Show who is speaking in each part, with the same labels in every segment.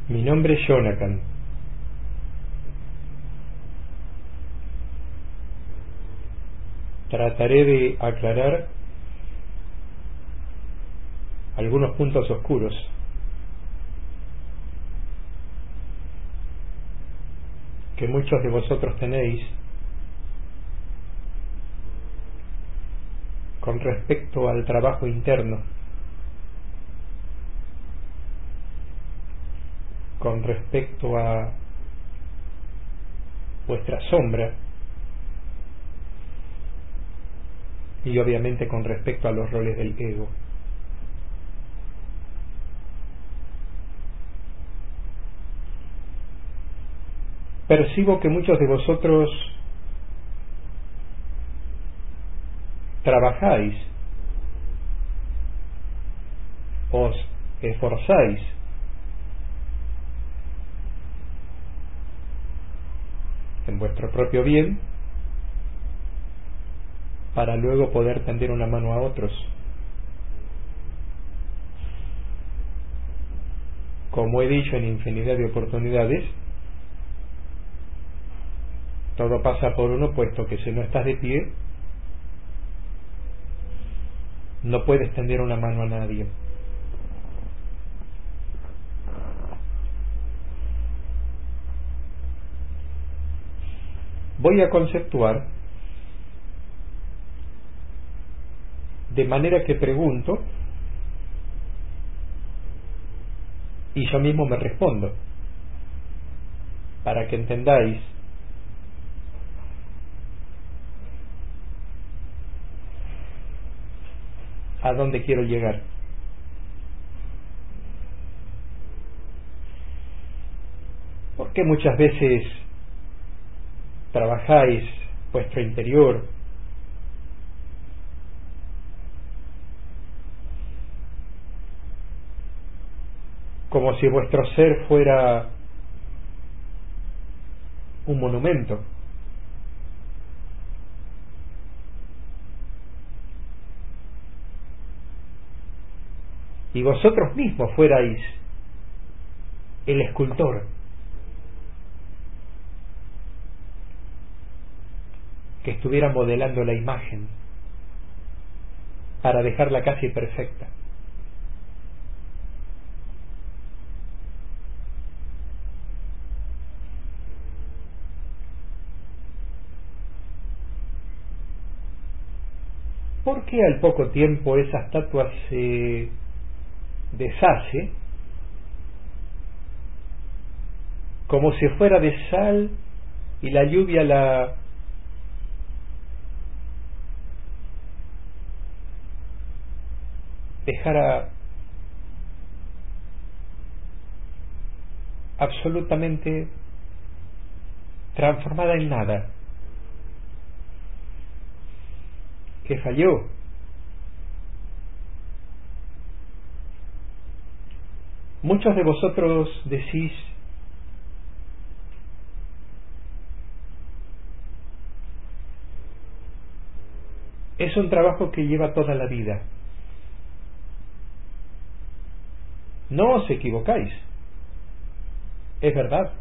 Speaker 1: Mi nombre es Jonathan. Trataré de aclarar algunos puntos oscuros que muchos de vosotros tenéis con respecto al trabajo interno, con respecto a vuestra sombra y obviamente con respecto a los roles del ego. Percibo que muchos de vosotros trabajáis, os esforzáis en vuestro propio bien para luego poder tender una mano a otros. Como he dicho en infinidad de oportunidades, todo pasa por uno, puesto que si no estás de pie, no puedes tender una mano a nadie. Voy a conceptuar de manera que pregunto y yo mismo me respondo, para que entendáis a dónde quiero llegar. Porque muchas veces trabajáis vuestro interior como si vuestro ser fuera un monumento, y vosotros mismos fuerais el escultor que estuviera modelando la imagen para dejarla casi perfecta. ¿Por qué al poco tiempo esa estatua se deshace como si fuera de sal y la lluvia la dejara absolutamente transformada en nada? ¿Qué falló? Muchos de vosotros decís: es un trabajo que lleva toda la vida. No os equivocáis, es verdad.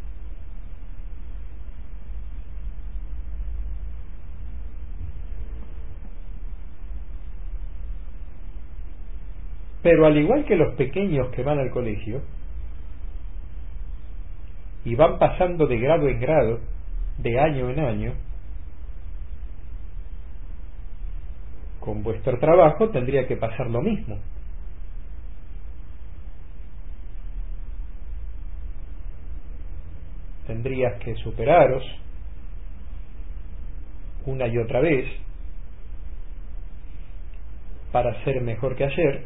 Speaker 1: Pero al igual que los pequeños que van al colegio y van pasando de grado en grado, de año en año, con vuestro trabajo tendría que pasar lo mismo. Tendrías que superaros una y otra vez para ser mejor que ayer,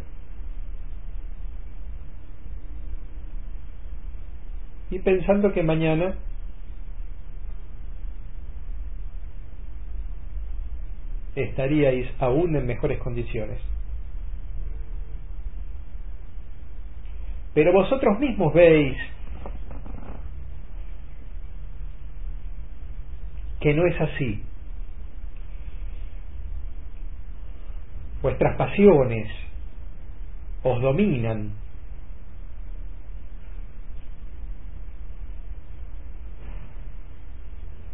Speaker 1: y pensando que mañana estaríais aún en mejores condiciones. Pero vosotros mismos veis que no es así. Vuestras pasiones os dominan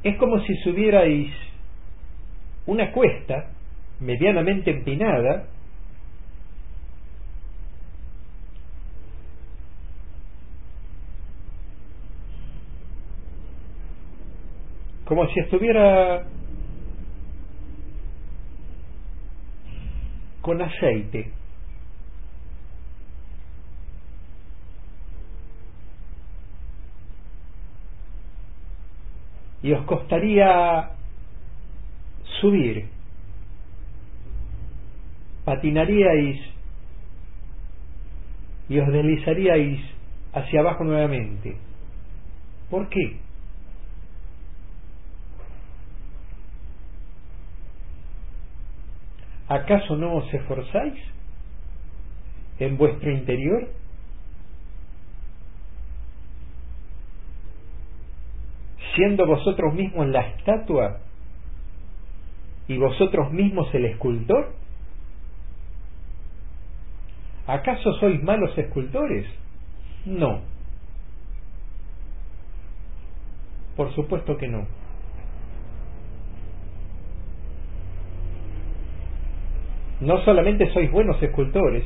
Speaker 1: Es como si subierais una cuesta medianamente empinada, como si estuviera con aceite. Y os costaría subir, patinaríais y os deslizaríais hacia abajo nuevamente. ¿Por qué? ¿Acaso no os esforzáis en vuestro interior? Siendo vosotros mismos la estatua y vosotros mismos el escultor. ¿Acaso sois malos escultores? No. Por supuesto que no. No solamente sois buenos escultores,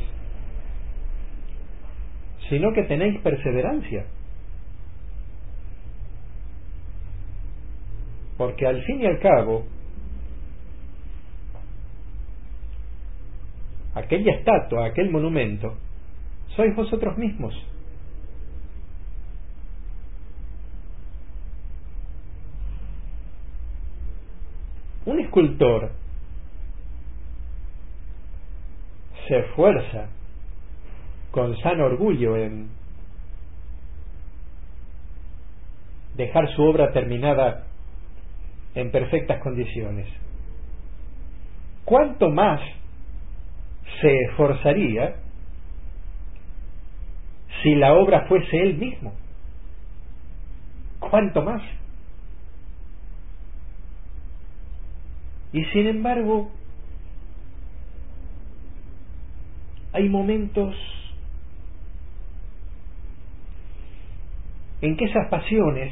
Speaker 1: sino que tenéis perseverancia. Porque al fin y al cabo, aquella estatua, aquel monumento, sois vosotros mismos. Un escultor se esfuerza con sano orgullo en dejar su obra terminada en perfectas condiciones. ¿Cuánto más se esforzaría si la obra fuese él mismo? ¿Cuánto más? Y sin embargo, hay momentos en que esas pasiones,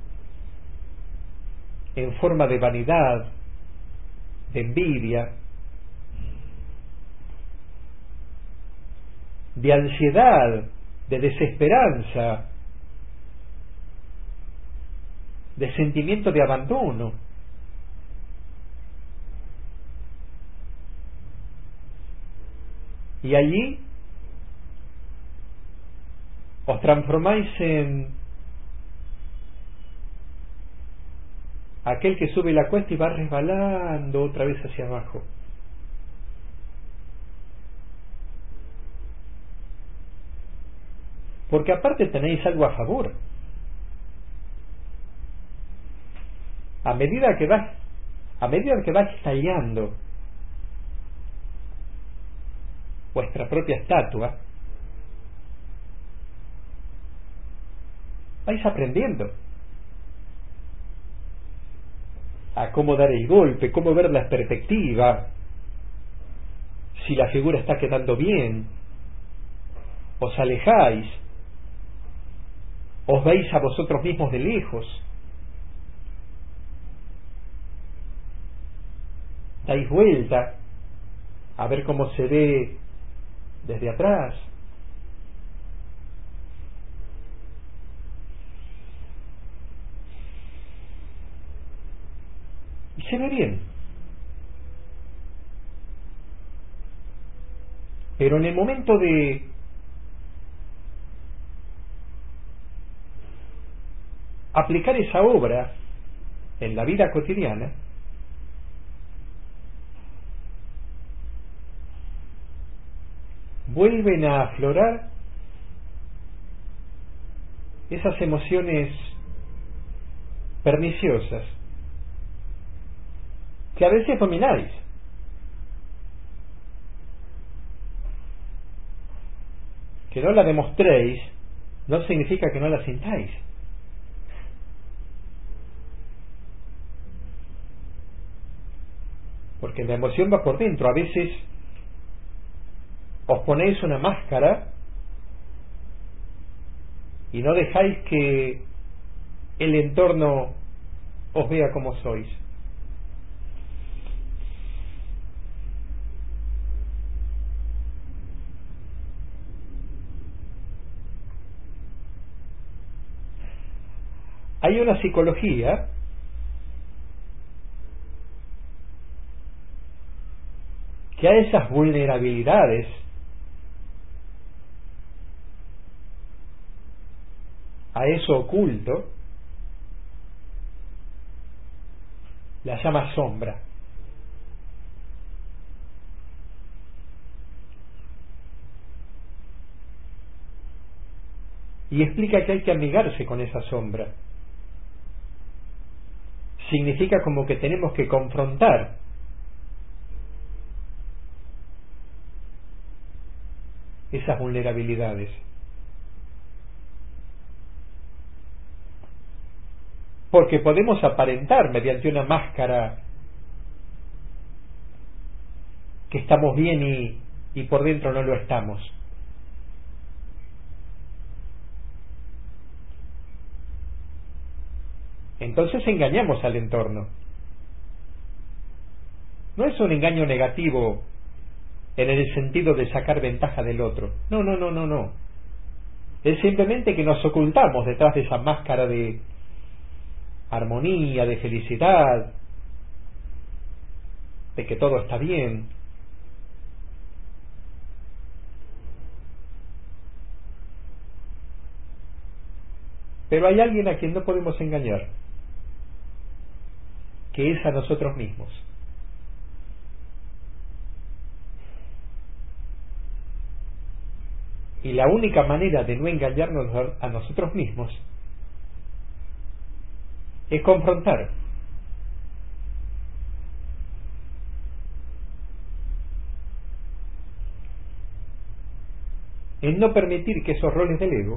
Speaker 1: en forma de vanidad, de envidia, de ansiedad, de desesperanza, de sentimiento de abandono, y allí os transformáis en aquel que sube la cuesta y va resbalando otra vez hacia abajo. Porque aparte tenéis algo a favor. A medida que vais tallando vuestra propia estatua, vais aprendiendo a cómo dar el golpe, cómo ver la perspectiva, si la figura está quedando bien, os alejáis, os veis a vosotros mismos de lejos, dais vuelta a ver cómo se ve desde atrás. Y se ve bien. Pero en el momento de aplicar esa obra en la vida cotidiana, vuelven a aflorar esas emociones perniciosas que a veces domináis. Que no la demostréis no significa que no la sintáis. Porque la emoción va por dentro. A veces os ponéis una máscara y no dejáis que el entorno os vea como sois. Hay una psicología que a esas vulnerabilidades, a eso oculto, la llama sombra. Y explica que hay que amigarse con esa sombra. Significa como que tenemos que confrontar esas vulnerabilidades. Porque podemos aparentar mediante una máscara que estamos bien y por dentro no lo estamos. Entonces engañamos al entorno. No es un engaño negativo en el sentido de sacar ventaja del otro. No. Es simplemente que nos ocultamos detrás de esa máscara de armonía, de felicidad, de que todo está bien. Pero hay alguien a quien no podemos engañar, que es a nosotros mismos. Y la única manera de no engañarnos a nosotros mismos es confrontar. Es no permitir que esos roles del ego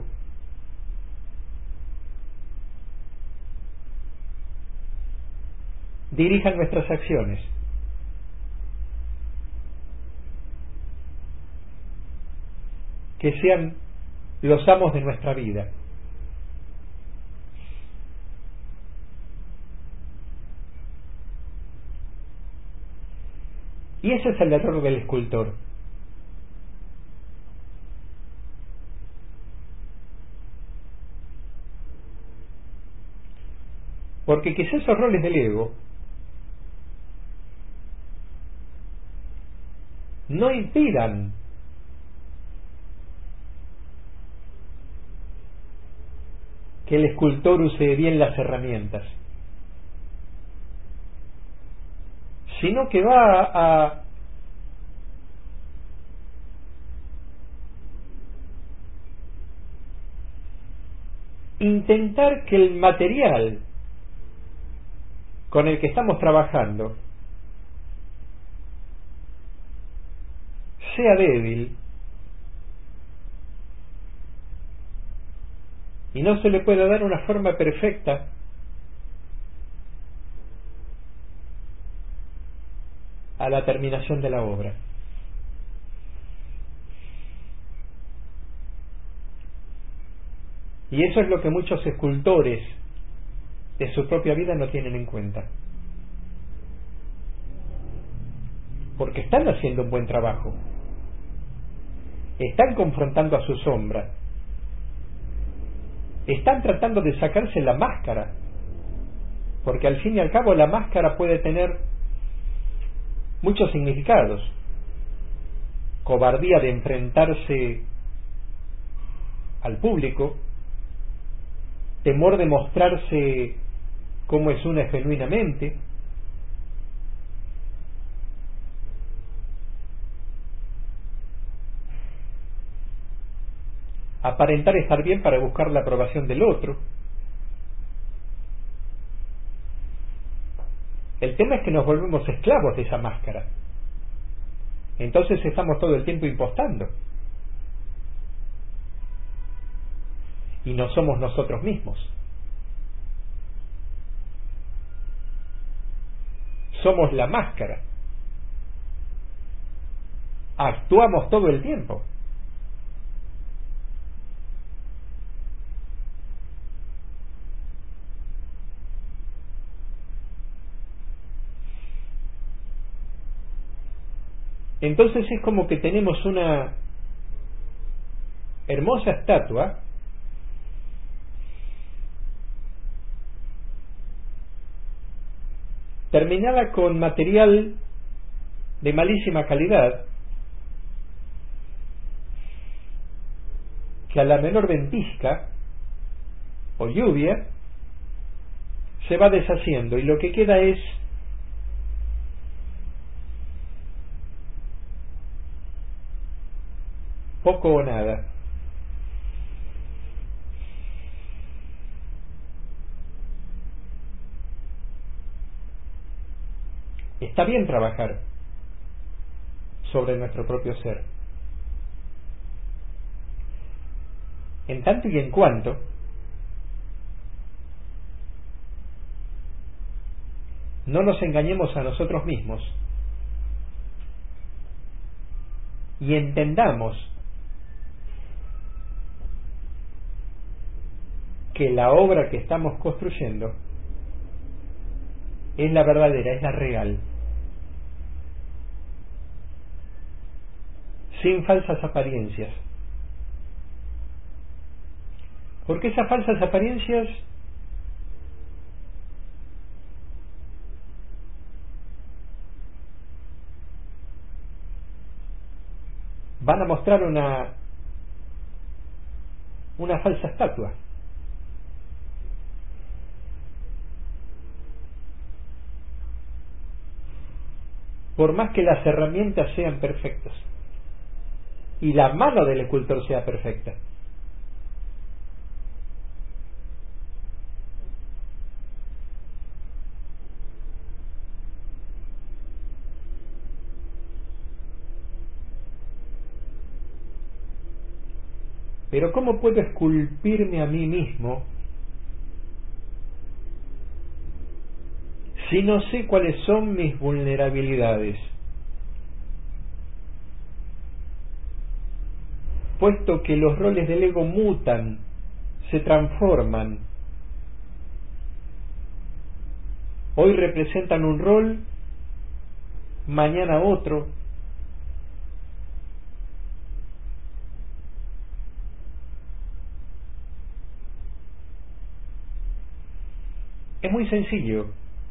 Speaker 1: dirijan nuestras acciones. Que sean los amos de nuestra vida. Y ese es el error del escultor. Porque quizás esos roles del ego no impidan que el escultor use bien las herramientas, sino que va a intentar que el material con el que estamos trabajando sea débil y no se le pueda dar una forma perfecta a la terminación de la obra. Y eso es lo que muchos escultores de su propia vida no tienen en cuenta. Porque están haciendo un buen trabajo. Están confrontando a su sombra. Están tratando de sacarse la máscara. Porque al fin y al cabo la máscara puede tener muchos significados. Cobardía de enfrentarse al público, temor de mostrarse como es una genuinamente, aparentar estar bien para buscar la aprobación del otro. El tema es que nos volvemos esclavos de esa máscara. Entonces estamos todo el tiempo impostando. Y no somos nosotros mismos. Somos la máscara. Actuamos todo el tiempo. Entonces es como que tenemos una hermosa estatua terminada con material de malísima calidad, que a la menor ventisca o lluvia se va deshaciendo y lo que queda es poco o nada. Está bien trabajar sobre nuestro propio ser, en tanto y en cuanto no nos engañemos a nosotros mismos y entendamos que la obra que estamos construyendo es la verdadera, es la real, sin falsas apariencias. Porque esas falsas apariencias van a mostrar una falsa estatua. Por más que las herramientas sean perfectas y la mano del escultor sea perfecta. Pero ¿cómo puedo esculpirme a mí mismo si no sé cuáles son mis vulnerabilidades? Puesto que los roles del ego mutan, se transforman. Hoy representan un rol, mañana otro. Es muy sencillo.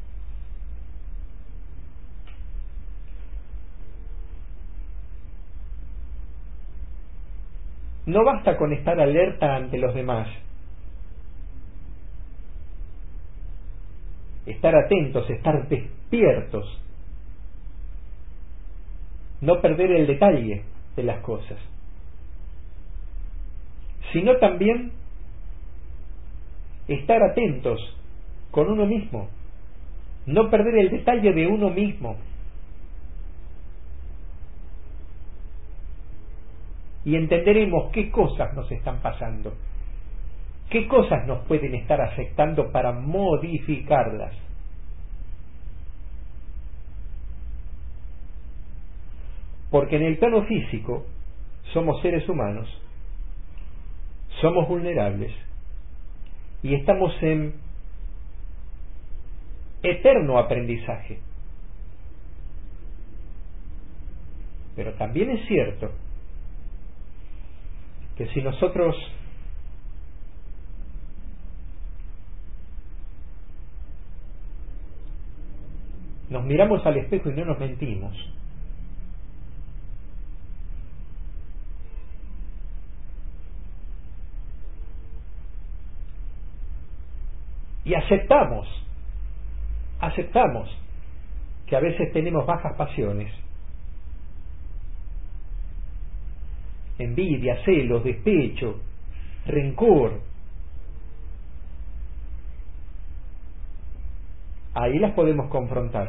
Speaker 1: No basta con estar alerta ante los demás. Estar atentos, estar despiertos. No perder el detalle de las cosas. Sino también estar atentos con uno mismo. No perder el detalle de uno mismo. Y entenderemos qué cosas nos están pasando, qué cosas nos pueden estar afectando para modificarlas. Porque en el plano físico somos seres humanos, somos vulnerables y estamos en eterno aprendizaje. Pero también es cierto que si nosotros nos miramos al espejo y no nos mentimos, y aceptamos que a veces tenemos bajas pasiones, envidia, celos, despecho, rencor, ahí las podemos confrontar.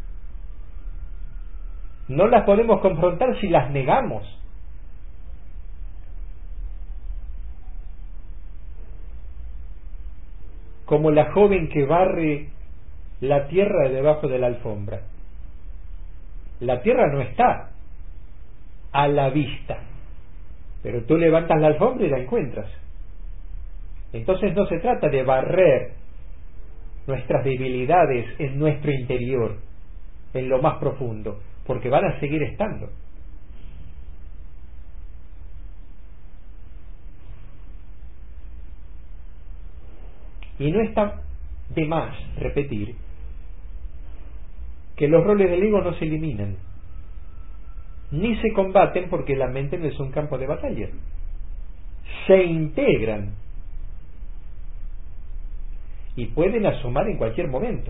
Speaker 1: No las podemos confrontar si las negamos. Como la joven que barre la tierra de debajo de la alfombra. La tierra no está a la vista, pero tú levantas la alfombra y la encuentras. Entonces no se trata de barrer nuestras debilidades en nuestro interior, en lo más profundo, porque van a seguir estando. Y no está de más repetir que los roles del ego no se eliminan, ni se combaten, porque la mente no es un campo de batalla. Se integran y pueden asomar en cualquier momento,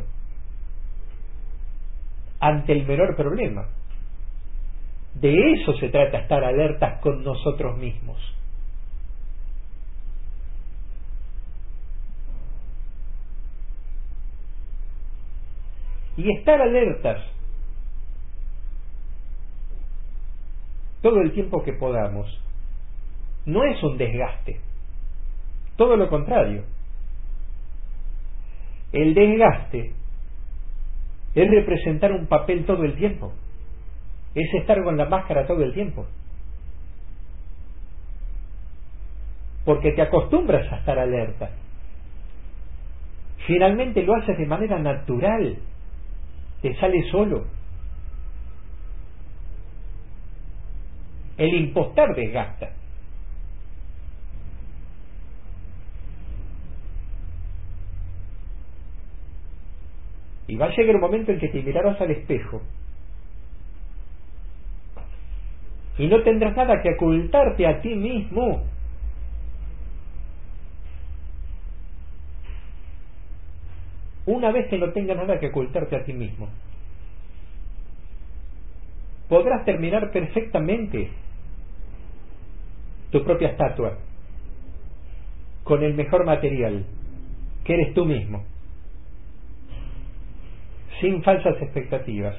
Speaker 1: ante el menor problema. De eso se trata, estar alertas con nosotros mismos. Y estar alertas todo el tiempo que podamos no es un desgaste, todo lo contrario. El desgaste es representar un papel todo el tiempo, es estar con la máscara todo el tiempo, porque te acostumbras a estar alerta. Finalmente lo haces de manera natural, te sale solo. El impostar desgasta. Y va a llegar un momento en que te mirarás al espejo y no tendrás nada que ocultarte a ti mismo. Una vez que no tengas nada que ocultarte a ti mismo, podrás terminar perfectamente tu propia estatua con el mejor material, que eres tú mismo, sin falsas expectativas.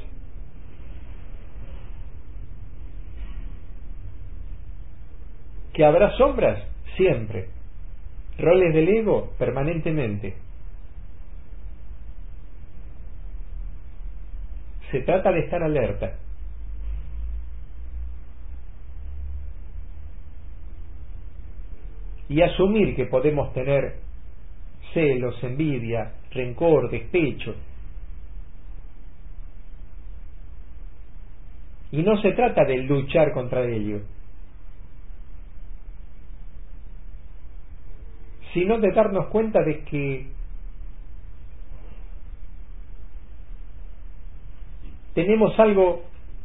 Speaker 1: ¿Que habrá sombras? Siempre. ¿Roles del ego? Permanentemente. Se trata de estar alerta. Y asumir que podemos tener celos, envidia, rencor, despecho. Y no se trata de luchar contra ello, sino de darnos cuenta de que tenemos algo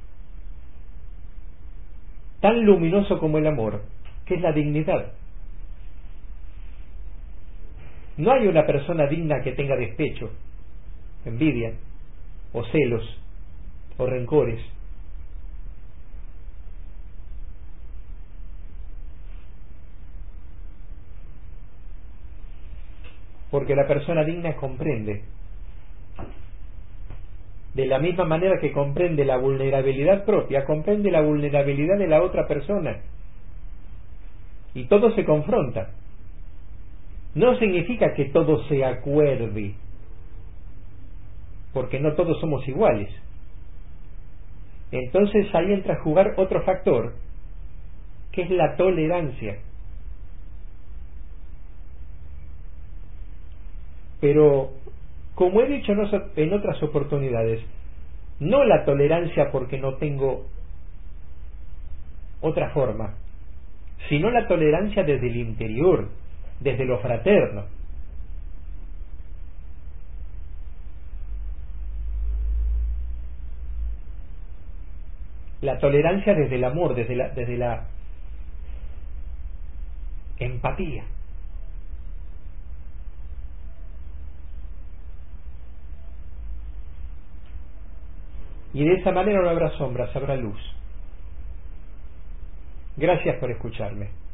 Speaker 1: tan luminoso como el amor, que es la dignidad. No hay una persona digna que tenga despecho, envidia, o celos, o rencores. Porque la persona digna comprende, de la misma manera que comprende la vulnerabilidad propia, comprende la vulnerabilidad de la otra persona, y todo se confronta. No significa que todo se acuerde, porque no todos somos iguales. Entonces ahí entra a jugar otro factor, que es la tolerancia. Pero, como he dicho en otras oportunidades, no la tolerancia porque no tengo otra forma, sino la tolerancia desde el interior, desde lo fraterno. La tolerancia desde el amor, desde la empatía. Y de esa manera no habrá sombras, habrá luz. Gracias por escucharme.